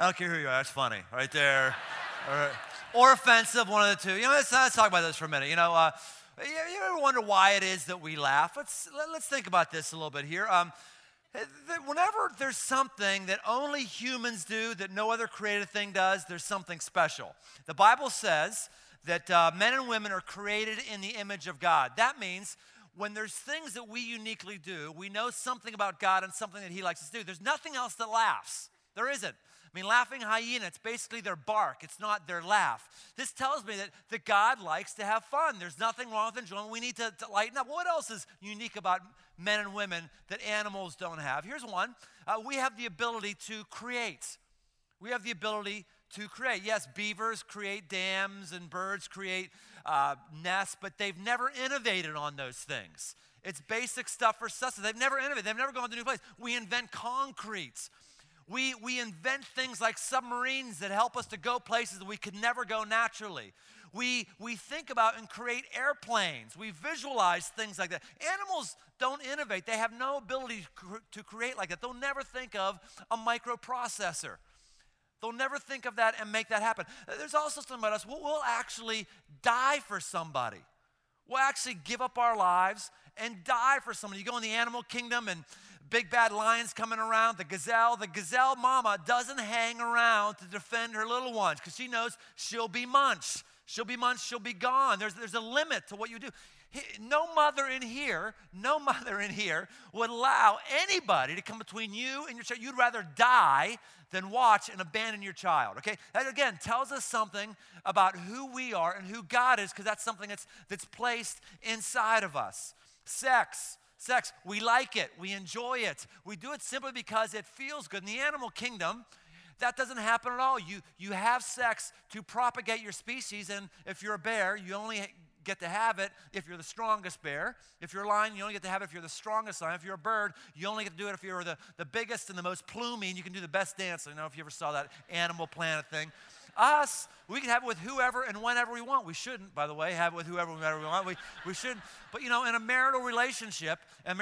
I don't care who you are. That's funny, right there. Or offensive, one of the two. Let's talk about this for a minute. You ever wonder why it is that we laugh? Let's think about this a little bit here. Whenever there's something that only humans do that no other created thing does, there's something special. The Bible says that men and women are created in the image of God. That means when there's things that we uniquely do, we know something about God and something that he likes us to do. There's nothing else that laughs. There isn't. Laughing hyena, it's basically their bark. It's not their laugh. This tells me that God likes to have fun. There's nothing wrong with enjoyment. We need to lighten up. What else is unique about men and women that animals don't have? Here's one. We have the ability to create. We have the ability to create. Yes, beavers create dams and birds create nests, but they've never innovated on those things. It's basic stuff for sustenance. They've never innovated. They've never gone to new places. We invent concrete. We invent things like submarines that help us to go places that we could never go naturally. We think about and create airplanes. We visualize things like that. Animals don't innovate. They have no ability to create like that. They'll never think of a microprocessor. They'll never think of that and make that happen. There's also something about us. We'll actually die for somebody. We'll actually give up our lives and die for somebody. You go in the animal kingdom and big bad lion's coming around, the gazelle mama doesn't hang around to defend her little ones because she knows she'll be munched. She'll be gone. There's a limit to what you do. No mother in here would allow anybody to come between you and your child. You'd rather die than watch and abandon your child, okay? That, again, tells us something about who we are and who God is because that's something that's placed inside of us. Sex, we like it, we enjoy it. We do it simply because it feels good. In the animal kingdom, that doesn't happen at all. You have sex to propagate your species, and if you're a bear, you only get to have it if you're the strongest bear. If you're a lion, you only get to have it if you're the strongest lion. If you're a bird, you only get to do it if you're the biggest and the most plumey, and you can do the best dance. I don't know if you ever saw that Animal Planet thing. Us, we can have it with whoever and whenever we want. We shouldn't, by the way, have it with whoever and whenever we want. We shouldn't. But, in a marital relationship,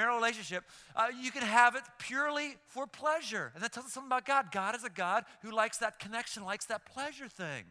you can have it purely for pleasure. And that tells us something about God. God is a God who likes that connection, likes that pleasure thing.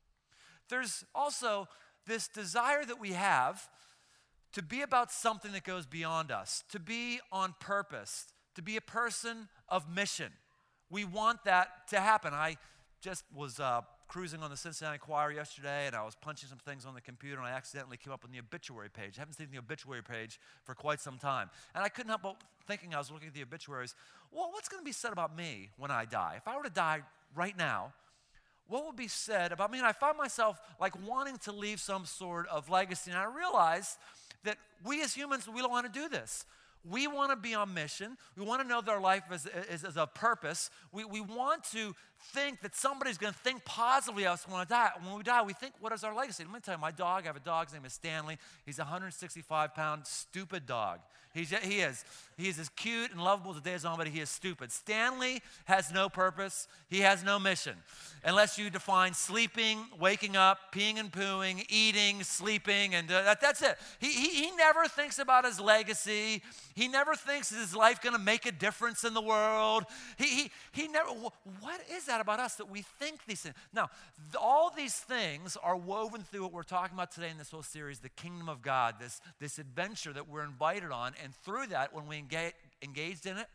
There's also this desire that we have to be about something that goes beyond us, to be on purpose, to be a person of mission. We want that to happen. I just was cruising on the Cincinnati Enquirer yesterday, and I was punching some things on the computer, and I accidentally came up on the obituary page. I haven't seen the obituary page for quite some time. And I couldn't help but thinking, I was looking at the obituaries, well, what's going to be said about me when I die? If I were to die right now, what would be said about me? And I found myself wanting to leave some sort of legacy. And I realized that we as humans, we don't want to do this. We want to be on mission. We want to know that our life is a purpose. We want to think that somebody's going to think positively of us when we die. We think, what is our legacy? Let me tell you, I have a dog. His name is Stanley. He's a 165-pound stupid dog. He is as cute and lovable as the day is long, but he is stupid. Stanley has no purpose. He has no mission. Unless you define sleeping, waking up, peeing and pooing, eating, sleeping, and that's it. He never thinks about his legacy. He never thinks, is his life going to make a difference in the world? He never, what is that about us that we think these things? Now, all these things are woven through what we're talking about today in this whole series, the kingdom of God, this adventure that we're invited on. And through that, when we engaged in it,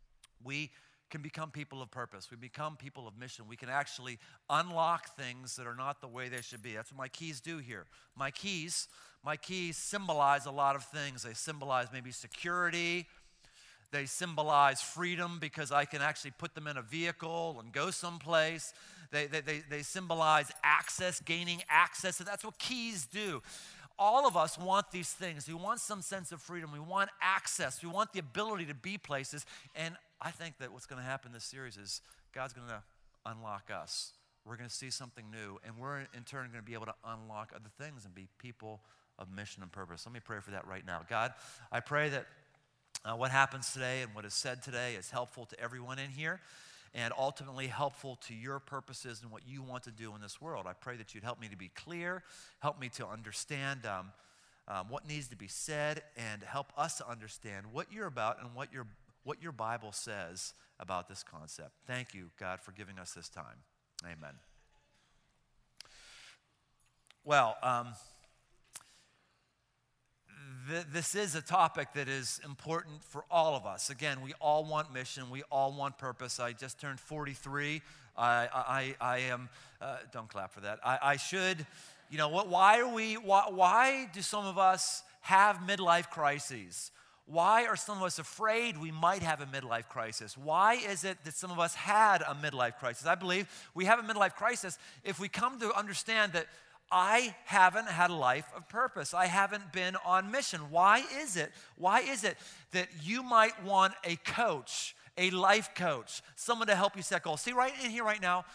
we can become people of purpose. We become people of mission. We can actually unlock things that are not the way they should be. That's what my keys do here. My keys symbolize a lot of things. They symbolize maybe security. They symbolize freedom because I can actually put them in a vehicle and go someplace. They symbolize access, gaining access. So that's what keys do. All of us want these things. We want some sense of freedom. We want access. We want the ability to be places. And I think that what's going to happen in this series is God's going to unlock us. We're going to see something new. And we're in turn going to be able to unlock other things and be people of mission and purpose. Let me pray for that right now. God, I pray that what happens today and what is said today is helpful to everyone in here and ultimately helpful to your purposes and what you want to do in this world. I pray that you'd help me to be clear, help me to understand what needs to be said, and help us to understand what you're about and what your Bible says about this concept. Thank you, God, for giving us this time. Amen. Well, this is a topic that is important for all of us. Again, we all want mission. We all want purpose. I just turned 43. I am, don't clap for that. I should, you know, why do some of us have midlife crises? Why are some of us afraid we might have a midlife crisis? Why is it that some of us had a midlife crisis? I believe we have a midlife crisis if we come to understand that I haven't had a life of purpose. I haven't been on mission. Why is it? Why is it that you might want a coach, a life coach, someone to help you set goals? See, right in here right now,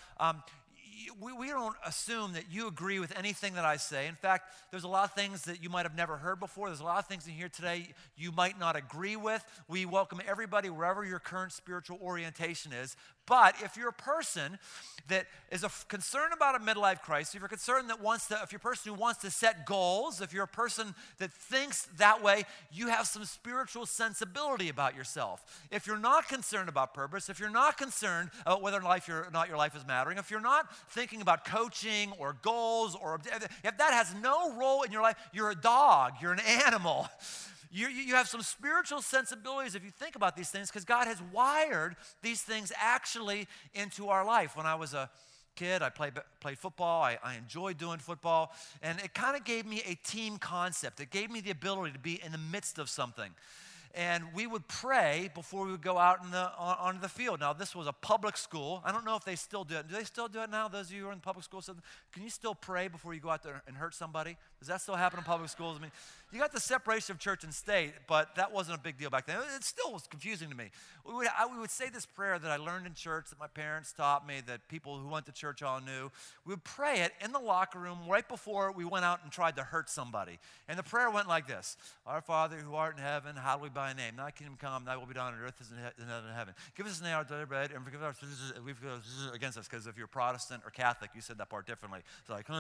we don't assume that you agree with anything that I say. In fact, there's a lot of things that you might have never heard before. There's a lot of things in here today you might not agree with. We welcome everybody wherever your current spiritual orientation is. But if you're a person that is concerned about a midlife crisis, if you're concerned that if you're a person who wants to set goals, if you're a person that thinks that way, you have some spiritual sensibility about yourself. If you're not concerned about purpose, if you're not concerned about whether or not your life is mattering, if you're not thinking about coaching or goals, or if that has no role in your life, you're a dog, you're an animal. You have some spiritual sensibilities if you think about these things, because God has wired these things actually into our life. When I was a kid, I played football. I enjoyed doing football, and it kind of gave me a team concept. It gave me the ability to be in the midst of something. And we would pray before we would go out onto the field. Now, this was a public school. I don't know if they still do it. Do they still do it now, those of you who are in public school? Can you still pray before you go out there and hurt somebody? Does that still happen in public schools? I mean, you got the separation of church and state, but that wasn't a big deal back then. It still was confusing to me. We would say this prayer that I learned in church, that my parents taught me, that people who went to church all knew. We would pray it in the locker room right before we went out and tried to hurt somebody. And the prayer went like this: Our Father who art in heaven, hallowed be thy name. Thy kingdom come, thy will be done on earth as in heaven. Give us now our daily bread, and forgive us we've against us. Because if you're Protestant or Catholic, you said that part differently. It's like,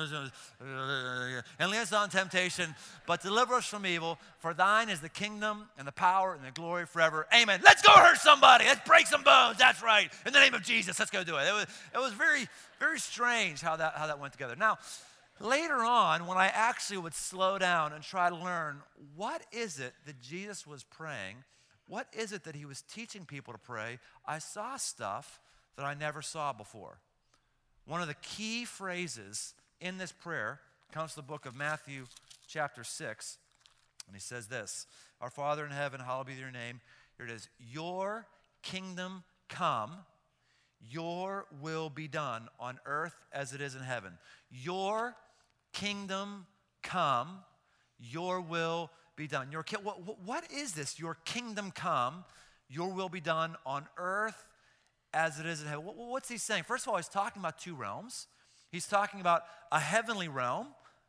and lead us not in temptation, but deliver us from evil. For thine is the kingdom and the power and the glory forever. Amen. Let's go hurt somebody. Let's break some bones. That's right. In the name of Jesus, let's go do it. It was very, very strange how that went together. Now, later on, when I actually would slow down and try to learn what is it that Jesus was praying, what is it that he was teaching people to pray, I saw stuff that I never saw before. One of the key phrases in this prayer comes to the book of Matthew chapter 6, and he says this: Our Father in heaven, hallowed be your name. Here it is: Your kingdom come, your will be done on earth as it is in heaven. Your kingdom come, your will be done. What is this? Your kingdom come, your will be done on earth as it is in heaven. What's he saying? First of all, he's talking about two realms. He's talking about a heavenly realm.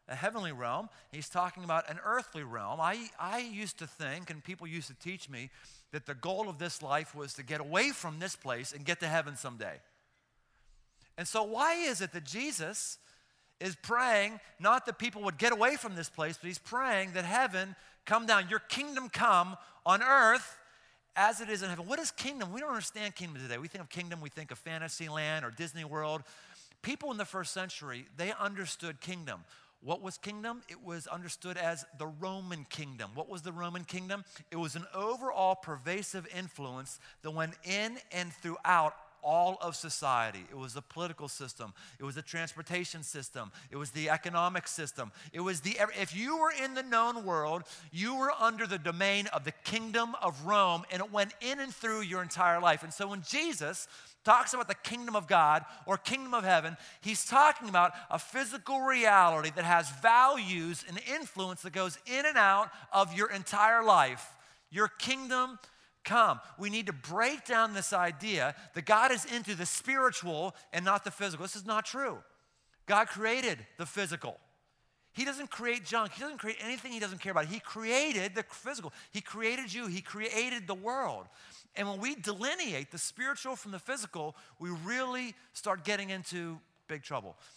He's talking about an earthly realm. I used to think, and people used to teach me, that the goal of this life was to get away from this place and get to heaven someday. And so why is it that Jesus is praying not that people would get away from this place, but he's praying that heaven come down, your kingdom come on earth as it is in heaven? What is kingdom? We don't understand kingdom today. We think of kingdom, we think of Fantasyland or Disney World. People in the first century, they understood kingdom. What was kingdom? It was understood as the Roman kingdom. What was the Roman kingdom? It was an overall pervasive influence that went in and throughout all of society. It was the political system. It was the transportation system. It was the economic system. It was if you were in the known world, you were under the domain of the kingdom of Rome, and it went in and through your entire life. And so when Jesus talks about the kingdom of God or kingdom of heaven, he's talking about a physical reality that has values and influence that goes in and out of your entire life. Your kingdom come. We need to break down this idea that God is into the spiritual and not the physical. This is not true. God created the physical. He doesn't create junk. He doesn't create anything he doesn't care about. He created the physical. He created you. He created the world. And when we delineate the spiritual from the physical, we really start getting into big trouble.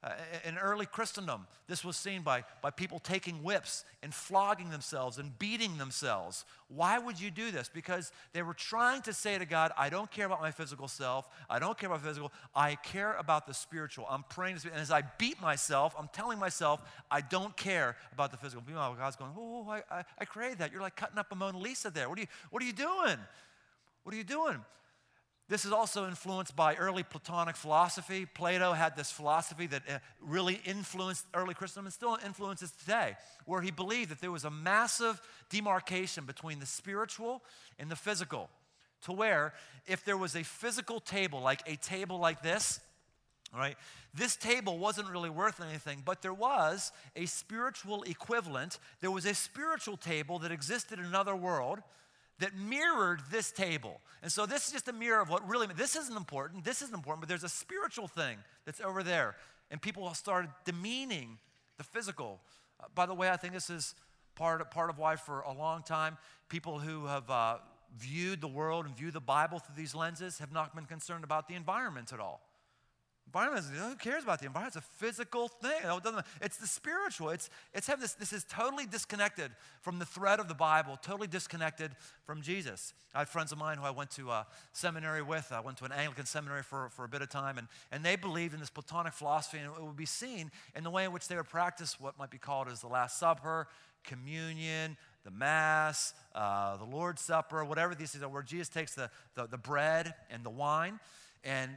In early Christendom, this was seen by people taking whips and flogging themselves and beating themselves. Why would you do this? Because they were trying to say to God, I don't care about my physical self. I don't care about physical. I care about the spiritual. I'm praying. And as I beat myself, I'm telling myself, I don't care about the physical. Meanwhile, God's going, oh, I created that. You're like cutting up a Mona Lisa there. What are you doing? What are you doing? This is also influenced by early Platonic philosophy. Plato had this philosophy that really influenced early Christendom and still influences today, where he believed that there was a massive demarcation between the spiritual and the physical, to where if there was a physical table, like a table like this, right, this table wasn't really worth anything, but there was a spiritual equivalent. There was a spiritual table that existed in another world that mirrored this table. And so this is just a mirror of what really, this isn't important, but there's a spiritual thing that's over there. And people started demeaning the physical. By the way, I think this is part of why for a long time, people who have viewed the world and viewed the Bible through these lenses have not been concerned about the environment at all. Environment, who cares about the environment? It's a physical thing. It's the spiritual. It's having this is totally disconnected from the thread of the Bible, totally disconnected from Jesus. I had friends of mine who I went to seminary with. I went to an Anglican seminary for a bit of time, and they believed in this Platonic philosophy, and it would be seen in the way in which they would practice what might be called as the Last Supper, communion, the Mass, the Lord's Supper, whatever these things are, where Jesus takes the bread and the wine, and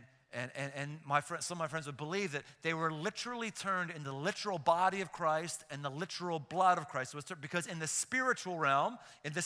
some of my friends would believe that they were literally turned into the literal body of Christ and the literal blood of Christ. Because in the spiritual realm,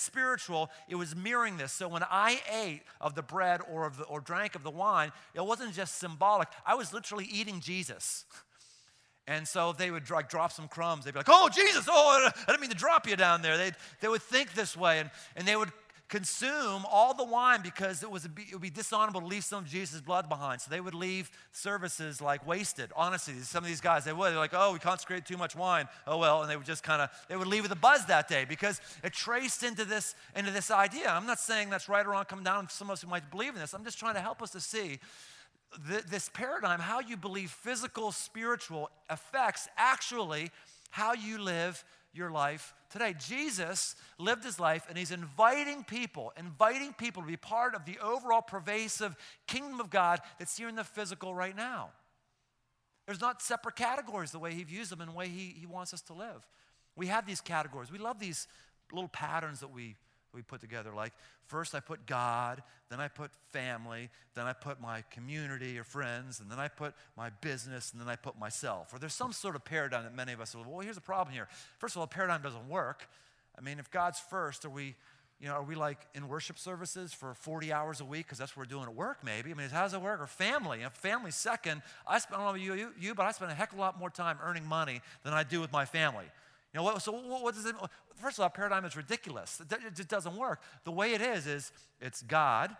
it was mirroring this. So when I ate of the bread or drank of the wine, it wasn't just symbolic. I was literally eating Jesus. And so they would drop some crumbs. They'd be like, oh, Jesus, oh, I didn't mean to drop you down there. They would think this way, and they would consume all the wine because it would be dishonorable to leave some of Jesus' blood behind. So they would leave services like wasted. Honestly, some of these guys, they're like, oh, we consecrated too much wine. Oh, well, and they would just they would leave with a buzz that day because it traced into this idea. I'm not saying that's right or wrong, come down, some of us who might believe in this. I'm just trying to help us to see this paradigm, how you believe physical, spiritual affects actually how you live your life today. Jesus lived his life, and he's inviting people to be part of the overall pervasive kingdom of God that's here in the physical right now. There's not separate categories the way he views them and the way he wants us to live. We have these categories. We love these little patterns that we put together. Like, first I put God, then I put family, then I put my community or friends, and then I put my business, and then I put myself. Or there's some sort of paradigm that many of us are, well, here's the problem here. First of all, the paradigm doesn't work. I mean, if God's first, are we like in worship services for 40 hours a week because that's what we're doing at work maybe? I mean, how does it work? Or family? If family's second, I don't know about you, but I spend a heck of a lot more time earning money than I do with my family. You know what? So what does it? First of all, paradigm is ridiculous. It just doesn't work. The way it is it's God,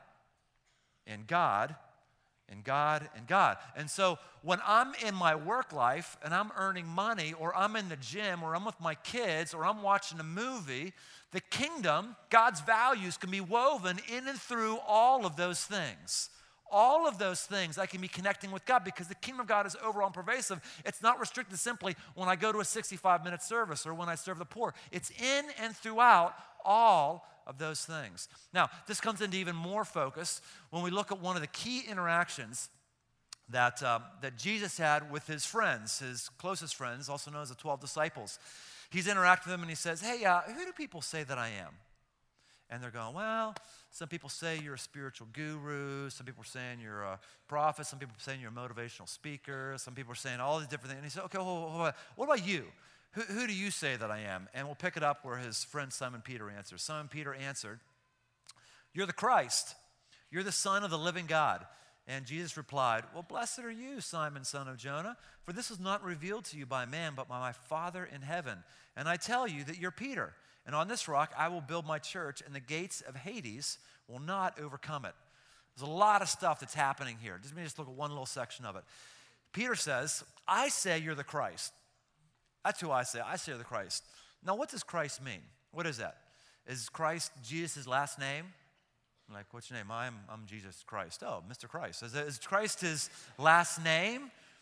and God, and God, and God. And so when I'm in my work life and I'm earning money, or I'm in the gym, or I'm with my kids, or I'm watching a movie, the kingdom, God's values can be woven in and through all of those things. All of those things I can be connecting with God because the kingdom of God is overall and pervasive. It's not restricted simply when I go to a 65-minute service or when I serve the poor. It's in and throughout all of those things. Now, this comes into even more focus when we look at one of the key interactions that Jesus had with his friends, his closest friends, also known as the 12 disciples. He's interacting with them and he says, hey, who do people say that I am? And they're going, well, some people say you're a spiritual guru. Some people are saying you're a prophet. Some people are saying you're a motivational speaker. Some people are saying all these different things. And he said, okay, hold on. What about you? Who do you say that I am? And we'll pick it up where his friend Simon Peter answers. Simon Peter answered, you're the Christ. You're the Son of the living God. And Jesus replied, well, blessed are you, Simon, son of Jonah, for this was not revealed to you by man, but by my Father in heaven. And I tell you that you're Peter. And on this rock I will build my church, and the gates of Hades will not overcome it. There's a lot of stuff that's happening here. Let me just look at one little section of it. Peter says, I say you're the Christ. That's who I say. I say you're the Christ. Now, what does Christ mean? What is that? Is Christ Jesus' last name? I'm like, what's your name? I'm Jesus Christ. Oh, Mr. Christ. Is Christ his last name?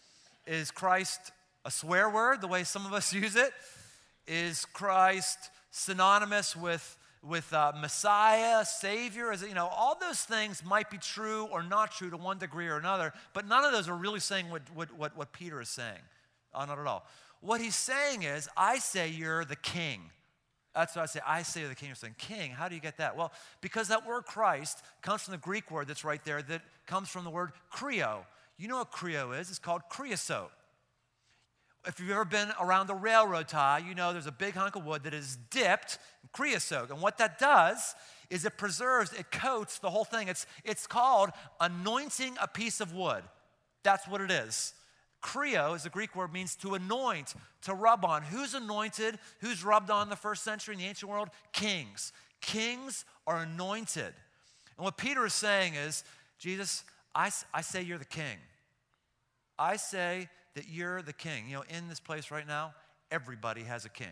Is Christ a swear word, the way some of us use it? Is Christ synonymous with Messiah, Savior? Is it, all those things might be true or not true to one degree or another, but none of those are really saying what Peter is saying. Not at all. What he's saying is, I say you're the king. That's what I say. I say you're the king. You're saying, king, how do you get that? Well, because that word Christ comes from the Greek word that's right there that comes from the word kreo. You know what kreo is? It's called creosote. If you've ever been around the railroad tie, you know there's a big hunk of wood that is dipped in creosote. And what that does is it preserves, it coats the whole thing. It's called anointing a piece of wood. That's what it is. Kreo is the Greek word, means to anoint, to rub on. Who's anointed? Who's rubbed on in the first century in the ancient world? Kings. Kings are anointed. And what Peter is saying is, Jesus, I say you're the king. I say that you're the king. In this place right now, everybody has a king.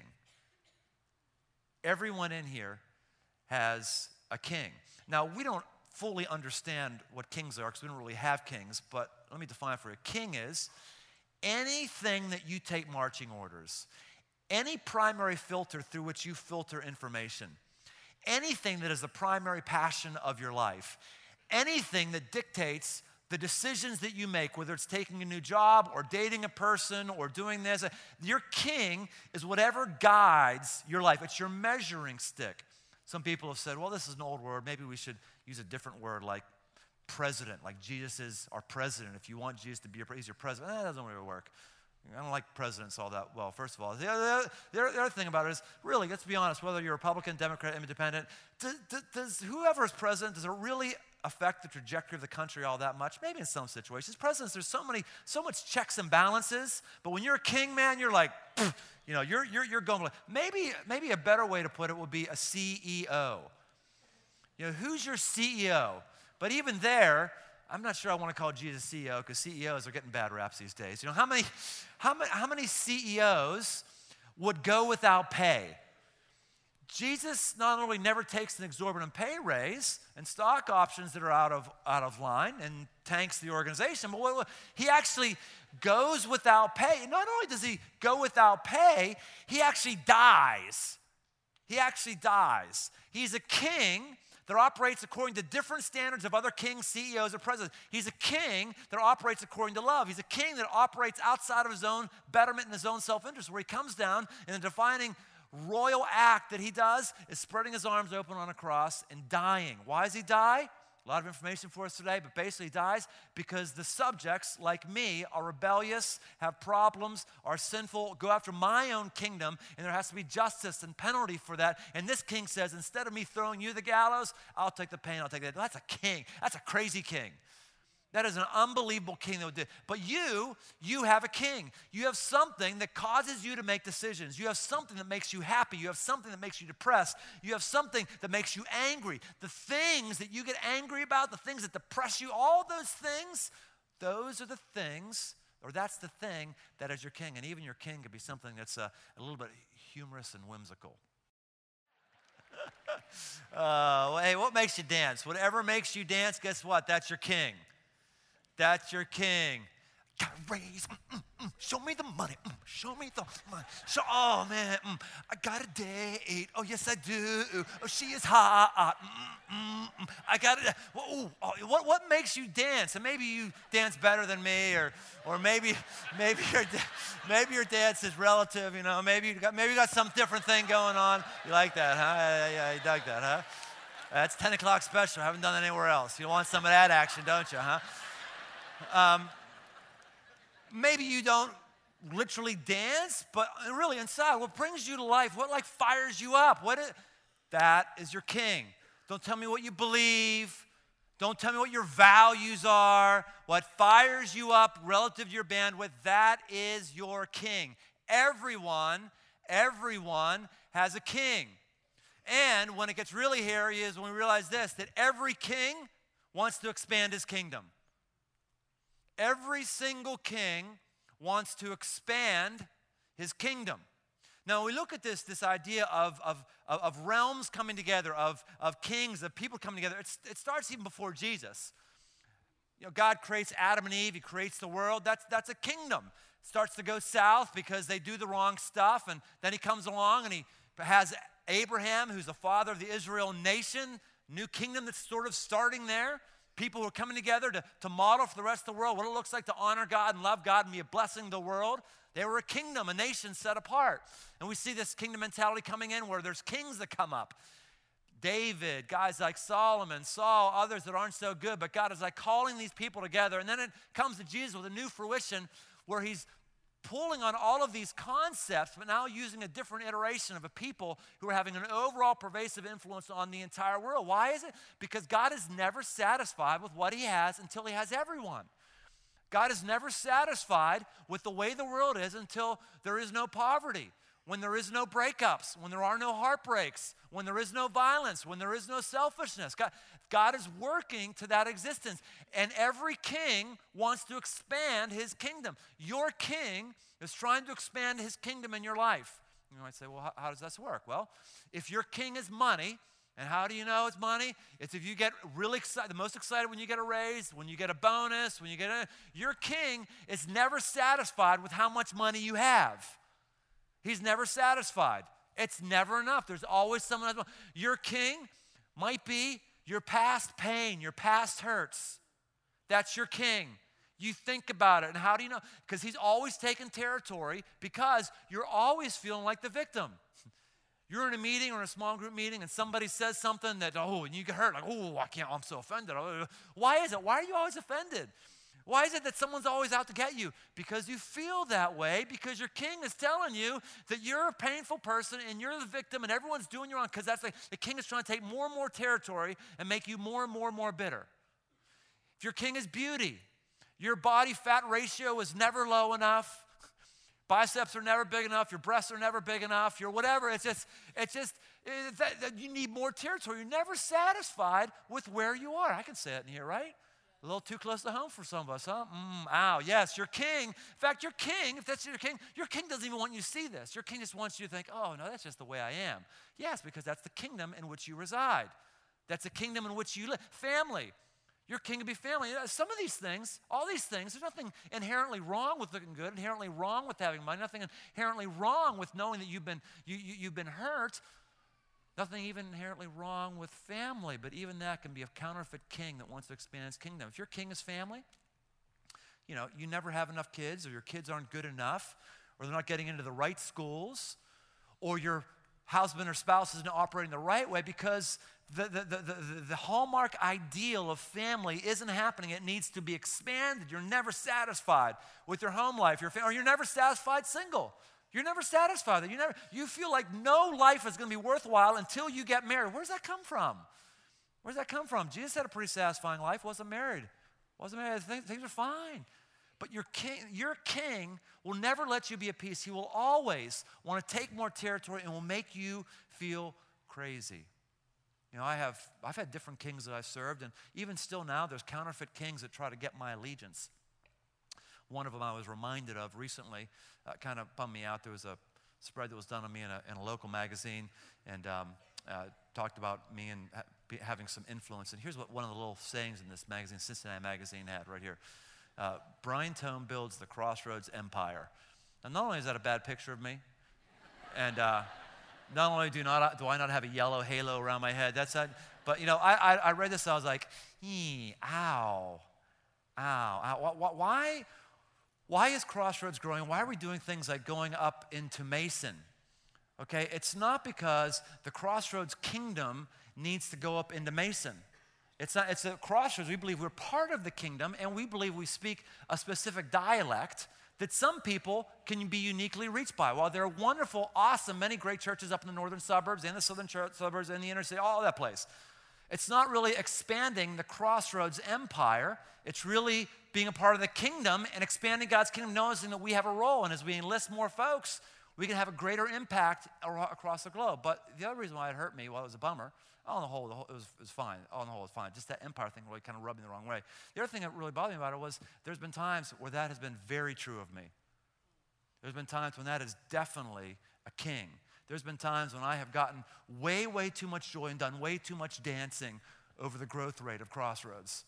Everyone in here has a king. Now, we don't fully understand what kings are because we don't really have kings, but let me define it for you. King is anything that you take marching orders, any primary filter through which you filter information, anything that is the primary passion of your life, anything that dictates the decisions that you make, whether it's taking a new job or dating a person or doing this. Your king is whatever guides your life. It's your measuring stick. Some people have said, well, this is an old word. Maybe we should use a different word like president, like Jesus is our president. If you want Jesus to be he's your president, that doesn't really work. I don't like presidents all that well, first of all. The other thing about it is, really, let's be honest, whether you're Republican, Democrat, Independent, does whoever is president, does it really affect the trajectory of the country all that much? Maybe in some situations. Presidents, there's so much checks and balances, but when you're a king, man, you're like, you're going. Maybe a better way to put it would be a CEO. Who's your CEO? But even there, I'm not sure I want to call Jesus CEO because CEOs are getting bad raps these days. How many CEOs would go without pay? Jesus not only never takes an exorbitant pay raise and stock options that are out of line and tanks the organization, but he actually goes without pay. Not only does he go without pay, he actually dies. He actually dies. He's a king that operates according to different standards of other kings, CEOs, or presidents. He's a king that operates according to love. He's a king that operates outside of his own betterment and his own self-interest, where he comes down in the defining royal act that he does is spreading his arms open on a cross and dying. Why does he die? A lot of information for us today, but basically he dies because the subjects, like me, are rebellious, have problems, are sinful, go after my own kingdom, and there has to be justice and penalty for that. And this king says, instead of me throwing you the gallows, I'll take the pain, I'll take that. That's a king. That's a crazy king. That is an unbelievable king that would do it. But you have a king. You have something that causes you to make decisions. You have something that makes you happy. You have something that makes you depressed. You have something that makes you angry. The things that you get angry about, the things that depress you, all those things, those are the things, or that's the thing that is your king. And even your king could be something that's a little bit humorous and whimsical. Hey, what makes you dance? Whatever makes you dance, guess what? That's your king. That's your king. Gotta raise, show me the money, show me the money. Oh man, I got a date. Oh yes I do. Oh she is hot. I got it. What makes you dance? And maybe you dance better than me, or maybe your dance is relative. Maybe you got some different thing going on. You like that, huh? Yeah, you dug that, huh? That's 10 o'clock special. I haven't done that anywhere else. You want some of that action, don't you, huh? Maybe you don't literally dance, but really inside, what brings you to life, what fires you up, that is your king. Don't tell me what you believe. Don't tell me what your values are. What fires you up relative to your bandwidth, that is your king. Everyone has a king. And when it gets really hairy is when we realize this, that every king wants to expand his kingdom. Every single king wants to expand his kingdom. Now, when we look at this idea of realms coming together, of kings, of people coming together, it starts even before Jesus. God creates Adam and Eve. He creates the world. That's a kingdom. starts to go south because they do the wrong stuff. And then he comes along and he has Abraham, who's the father of the Israel nation, new kingdom that's sort of starting there. People who are coming together to model for the rest of the world what it looks like to honor God and love God and be a blessing to the world. They were a kingdom, a nation set apart. And we see this kingdom mentality coming in where there's kings that come up. David, guys like Solomon, Saul, others that aren't so good, but God is like calling these people together. And then it comes to Jesus with a new fruition where he's pulling on all of these concepts, but now using a different iteration of a people who are having an overall pervasive influence on the entire world. Why is it? Because God is never satisfied with what he has until he has everyone. God is never satisfied with the way the world is until there is no poverty, when there is no breakups, when there are no heartbreaks, when there is no violence, when there is no selfishness. God is working to that existence. And every king wants to expand his kingdom. Your king is trying to expand his kingdom in your life. You might say, well, how does this work? Well, if your king is money, and how do you know it's money? It's if you get really excited, the most excited when you get a raise, when you get a bonus, your king is never satisfied with how much money you have. He's never satisfied. It's never enough. There's always someone else. Your king might be your past pain, your past hurts. That's your king. You think about it. And how do you know? Because he's always taking territory because you're always feeling like the victim. You're in a meeting or a small group meeting and somebody says something that, and you get hurt. Like, I'm so offended. Why is it? Why are you always offended? Why is it that someone's always out to get you? Because you feel that way, because your king is telling you that you're a painful person and you're the victim and everyone's doing you wrong, because that's like the king is trying to take more and more territory and make you more and more and more bitter. If your king is beauty, your body fat ratio is never low enough, biceps are never big enough, your breasts are never big enough, your whatever, it's just you need more territory. You're never satisfied with where you are. I can say it in here, right? A little too close to home for some of us, huh? Ow, yes, your king. In fact, your king, if that's your king doesn't even want you to see this. Your king just wants you to think, oh, no, that's just the way I am. Yes, because that's the kingdom in which you reside. That's the kingdom in which you live. Family. Your king can be family. Some of these things, all these things, there's nothing inherently wrong with looking good, inherently wrong with having money, nothing inherently wrong with knowing that you've been hurt. Nothing even inherently wrong with family, but even that can be a counterfeit king that wants to expand his kingdom. If your king is family, you never have enough kids, or your kids aren't good enough, or they're not getting into the right schools, or your husband or spouse isn't operating the right way because the hallmark ideal of family isn't happening. It needs to be expanded. You're never satisfied with your home life, or you're never satisfied single. You're never satisfied. You feel like no life is going to be worthwhile until you get married. Where does that come from? Where does that come from? Jesus had a pretty satisfying life. Wasn't married. Things are fine. But your king will never let you be at peace. He will always want to take more territory and will make you feel crazy. I've had different kings that I've served, and even still now, there's counterfeit kings that try to get my allegiance. One of them I was reminded of recently, kind of bummed me out. There was a spread that was done on me in a local magazine, and talked about me and having some influence. And here's what one of the little sayings in this magazine, Cincinnati Magazine, had right here. Brian Tome builds the Crossroads empire. And not only is that a bad picture of me, and not only do I not have a yellow halo around my head, but I read this and I was like, ow. Why is Crossroads growing? Why are we doing things like going up into Mason? Okay, it's not because the Crossroads kingdom needs to go up into Mason. It's a Crossroads. We believe we're part of the kingdom, and we believe we speak a specific dialect that some people can be uniquely reached by. While there are wonderful, awesome, many great churches up in the northern suburbs and the southern suburbs and the inner city, all that place. It's not really expanding the Crossroads empire. It's really being a part of the kingdom and expanding God's kingdom, noticing that we have a role. And as we enlist more folks, we can have a greater impact across the globe. But the other reason why it hurt me, while it was a bummer, on the whole, it was fine. On the whole, it was fine. Just that empire thing really kind of rubbed me the wrong way. The other thing that really bothered me about it was there's been times where that has been very true of me. There's been times when that is definitely a king. There's been times when I have gotten way, way too much joy and done way too much dancing over the growth rate of Crossroads.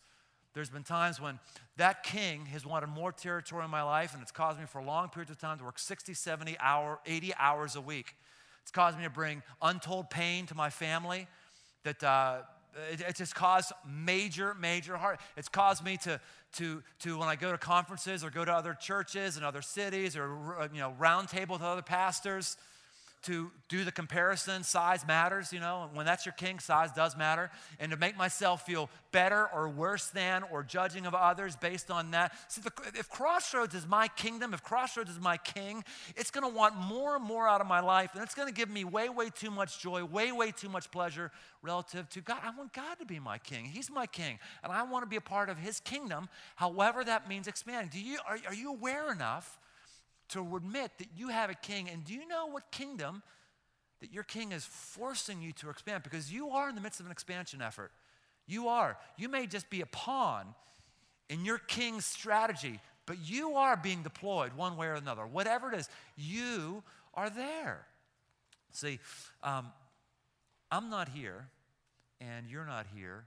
There's been times when that king has wanted more territory in my life, and it's caused me for long periods of time to work 60, 70, 80 hours a week. It's caused me to bring untold pain to my family. It just caused major heart. It's caused me to when I go to conferences or go to other churches and other cities or round table with other pastors, to do the comparison. Size matters, when that's your king, size does matter. And to make myself feel better or worse than or judging of others based on that. See, if Crossroads is my kingdom, if Crossroads is my king, it's going to want more and more out of my life, and it's going to give me way too much joy, way too much pleasure relative to God. I want God to be my king. He's my king, and I want to be a part of his kingdom, however that means expanding. Are you aware enough to admit that you have a king, and do you know what kingdom that your king is forcing you to expand? Because you are in the midst of an expansion effort. You are. You may just be a pawn in your king's strategy, but you are being deployed one way or another. Whatever it is, you are there. See, I'm not here, and you're not here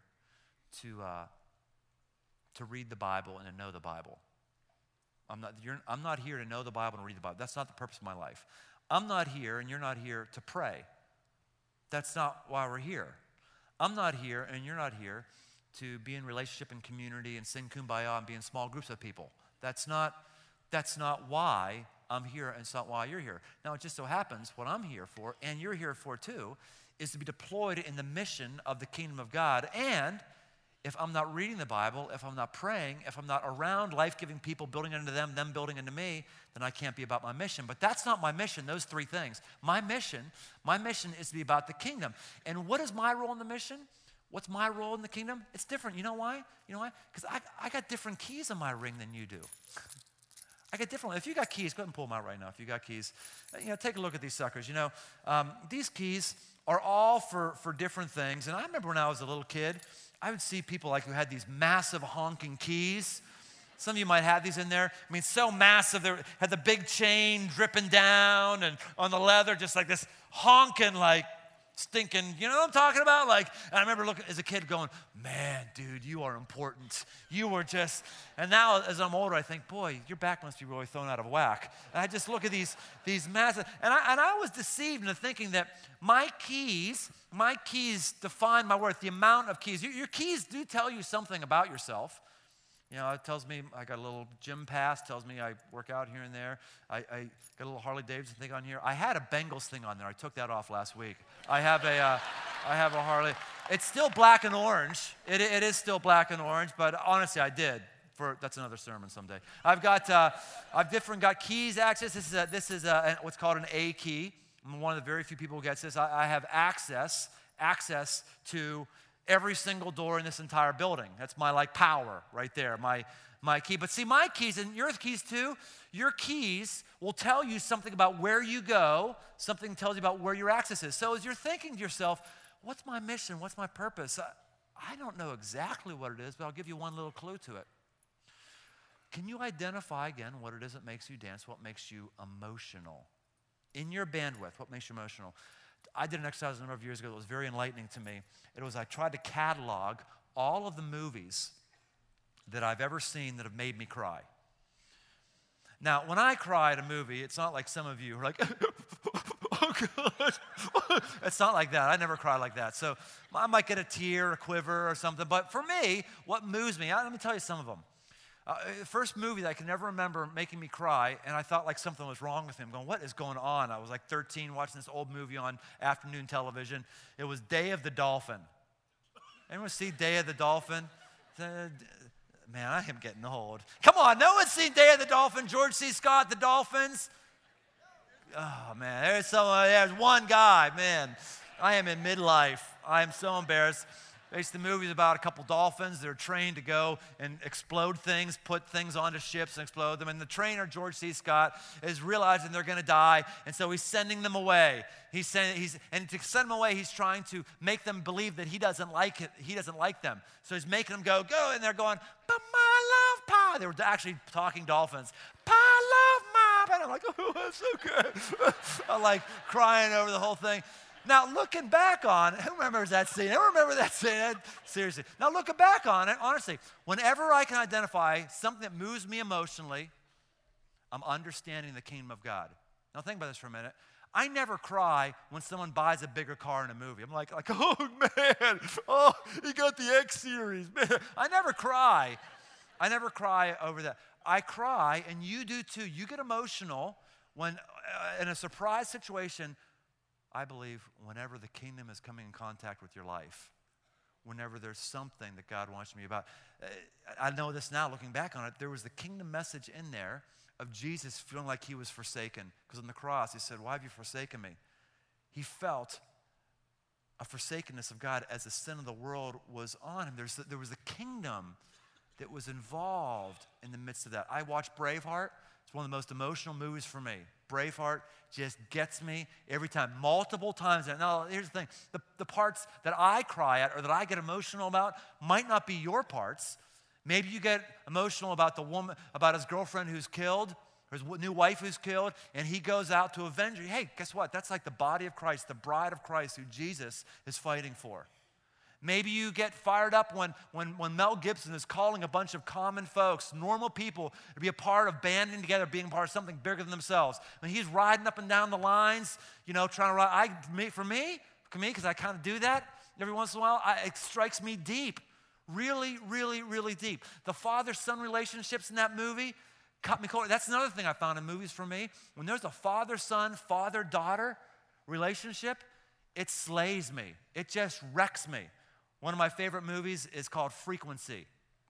to read the Bible and to know the Bible. I'm not here to know the Bible and read the Bible. That's not the purpose of my life. I'm not here, and you're not here to pray. That's not why we're here. I'm not here, and you're not here to be in relationship and community and sing Kumbaya and be in small groups of people. That's not why I'm here, and it's not why you're here. Now, it just so happens what I'm here for, and you're here for too, is to be deployed in the mission of the kingdom of God. And if I'm not reading the Bible, if I'm not praying, if I'm not around life-giving people, building into them building into me, then I can't be about my mission. But that's not my mission, those three things. My mission is to be about the kingdom. And what is my role in the mission? What's my role in the kingdom? It's different. You know why? Because I got different keys in my ring than you do. I got different. If you got keys, go ahead and pull them out right now. If you got keys, take a look at these suckers. These keys are all for different things. And I remember when I was a little kid, I would see people who had these massive honking keys. Some of you might have these in there. I mean, so massive. They had the big chain dripping down and on the leather, just like this honking, stinking, you know what I'm talking about? And I remember looking as a kid going, man, dude, you are important. You were just, and now as I'm older, I think, boy, your back must be really thrown out of whack. And I just look at these massive, and I was deceived into thinking that my keys define my worth, the amount of keys. Your keys do tell you something about yourself. It tells me I got a little gym pass, tells me I work out here and there. I got a little Harley Davidson thing on here. I had a Bengals thing on there. I took that off last week. I have a Harley. It's still black and orange. It is still black and orange, but honestly, I did. That's another sermon someday. I've got keys access. This is what's called an A key. I'm one of the very few people who gets this. I have access to every single door in this entire building. That's my power right there, my key. But see, my keys, and your keys too, your keys will tell you something about where you go, something tells you about where your access is. So as you're thinking to yourself, what's my mission, what's my purpose? I don't know exactly what it is, but I'll give you one little clue to it. Can you identify again what it is that makes you dance, what makes you emotional? In your bandwidth, what makes you emotional? I did an exercise a number of years ago that was very enlightening to me. I tried to catalog all of the movies that I've ever seen that have made me cry. Now, when I cry at a movie, it's not like some of you who are like, oh, God. It's not like that. I never cry like that. So I might get a tear, a quiver, or something. But for me, what moves me, let me tell you some of them. The first movie that I can never remember making me cry, and I thought something was wrong with him, going, what is going on? I was 13 watching this old movie on afternoon television. It was Day of the Dolphin. Anyone see Day of the Dolphin? Man, I am getting old. Come on, no one's seen Day of the Dolphin? George C. Scott, The Dolphins? Oh, man, there's one guy, man. I am in midlife. I am so embarrassed. The movie's about a couple dolphins that are trained to go and explode things, put things onto ships and explode them. And the trainer, George C. Scott, is realizing they're going to die, and so he's sending them away. And to send them away, he's trying to make them believe that he doesn't like it. He doesn't like them. So he's making them go, and they're going, but my love, Pa. They were actually talking dolphins. Pa, love, Ma. And I'm like, oh, that's so good. I'm crying over the whole thing. Now, looking back on it, who remembers that scene? I remember that scene. Seriously. Now, looking back on it, honestly, whenever I can identify something that moves me emotionally, I'm understanding the kingdom of God. Now, think about this for a minute. I never cry when someone buys a bigger car in a movie. I'm like, oh, man, oh, he got the X series. Man. I never cry. I never cry over that. I cry, and you do too. You get emotional when, in a surprise situation, I believe whenever the kingdom is coming in contact with your life, whenever there's something that God wants to be about. I know this now, looking back on it, there was the kingdom message in there of Jesus feeling like he was forsaken. Because on the cross, he said, why have you forsaken me? He felt a forsakenness of God as the sin of the world was on him. There was a kingdom that was involved in the midst of that. I watched Braveheart. It's one of the most emotional movies for me. Braveheart just gets me every time, multiple times. Now, here's the thing. The parts that I cry at or that I get emotional about might not be your parts. Maybe you get emotional about the woman, about his girlfriend who's killed, or his new wife who's killed, and he goes out to avenge her. Hey, guess what? That's like the body of Christ, the bride of Christ who Jesus is fighting for. Maybe you get fired up when Mel Gibson is calling a bunch of common folks, normal people, to be a part of banding together, being part of something bigger than themselves. When he's riding up and down the lines, trying to ride. For me, because I kind of do that every once in a while, it strikes me deep. Really, really, really deep. The father-son relationships in that movie cut me cold. That's another thing I found in movies for me. When there's a father-son, father-daughter relationship, it slays me. It just wrecks me. One of my favorite movies is called Frequency.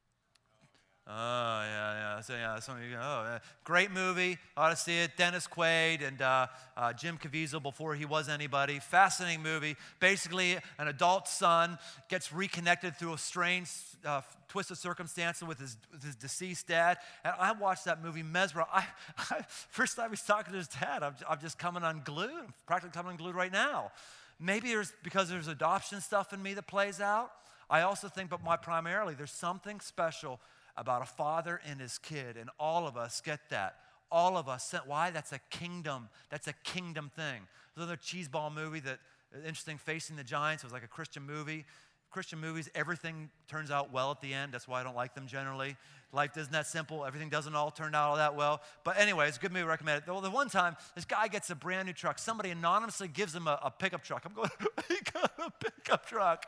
Oh, yeah. So, some of you go, oh, yeah. Great movie. Ought to see it. Dennis Quaid and Jim Caviezel before he was anybody. Fascinating movie. Basically, an adult son gets reconnected through a strange twist of circumstance with his deceased dad. And I watched that movie mesmerized. First time he's talking to his dad, I'm just coming unglued. I'm practically coming unglued right now. Maybe because there's adoption stuff in me that plays out. I also think, but primarily, there's something special about a father and his kid, and all of us get that. All of us. Why? That's a kingdom. That's a kingdom thing. There's another cheeseball movie that, interesting, Facing the Giants. It was like a Christian movie. Christian movies, everything turns out well at the end. That's why I don't like them generally. Life isn't that simple. Everything doesn't all turn out all that well. But anyway, it's a good movie. I recommend it. Well, the one time, this guy gets a brand new truck. Somebody anonymously gives him a pickup truck. I'm going, he got a pickup truck.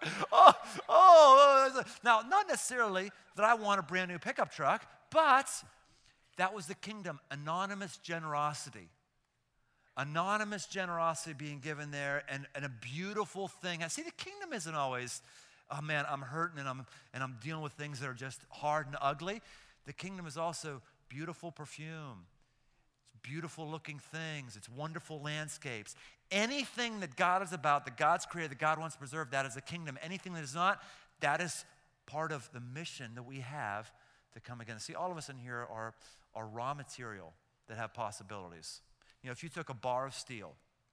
Now, not necessarily that I want a brand new pickup truck, but that was the kingdom. Anonymous generosity. Anonymous generosity being given there, and a beautiful thing. See, the kingdom isn't always, oh man, I'm hurting and I'm dealing with things that are just hard and ugly. The kingdom is also beautiful perfume. It's beautiful looking things. It's wonderful landscapes. Anything that God is about, that God's created, that God wants to preserve, that is a kingdom. Anything that is not, that is part of the mission that we have to come again. See, all of us in here are raw material that have possibilities. If you took a bar of steel,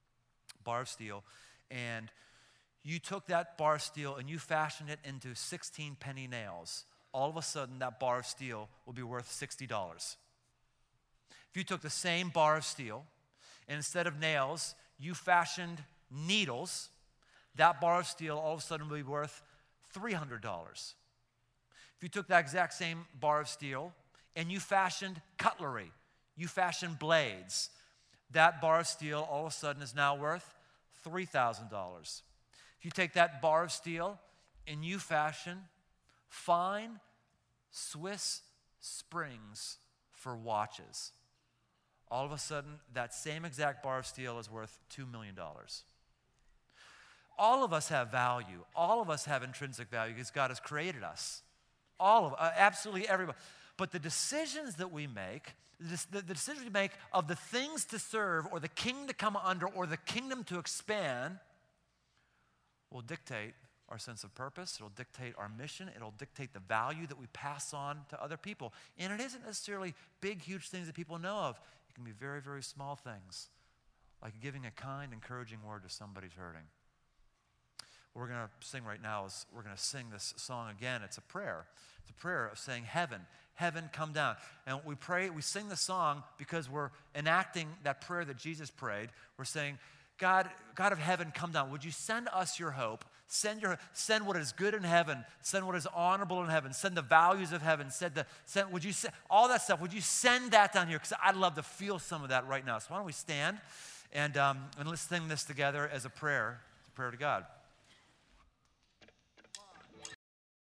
and you took that bar of steel and you fashioned it into 16 penny nails, all of a sudden that bar of steel will be worth $60. If you took the same bar of steel and instead of nails, you fashioned needles, that bar of steel all of a sudden will be worth $300. If you took that exact same bar of steel and you fashioned cutlery, you fashioned blades, that bar of steel all of a sudden is now worth $3,000. If you take that bar of steel and you fashion fine Swiss springs for watches, all of a sudden that same exact bar of steel is worth $2 million. All of us have value. All of us have intrinsic value because God has created us. All of absolutely everybody. But the decisions that we make, the decisions we make of the things to serve or the king to come under or the kingdom to expand will dictate our sense of purpose. It'll dictate our mission. It'll dictate the value that we pass on to other people. And it isn't necessarily big, huge things that people know of. It can be very, very small things, like giving a kind, encouraging word to somebody's hurting. What we're going to sing right now is we're going to sing this song again. It's a prayer. It's a prayer of saying, heaven, come down. And we sing the song because we're enacting that prayer that Jesus prayed. We're saying, God of heaven, come down. Would you send us your hope? Send what is good in heaven. Send what is honorable in heaven. Send the values of heaven. Would you send all that stuff? Would you send that down here? Because I'd love to feel some of that right now. So why don't we stand and let's sing this together as a prayer to God.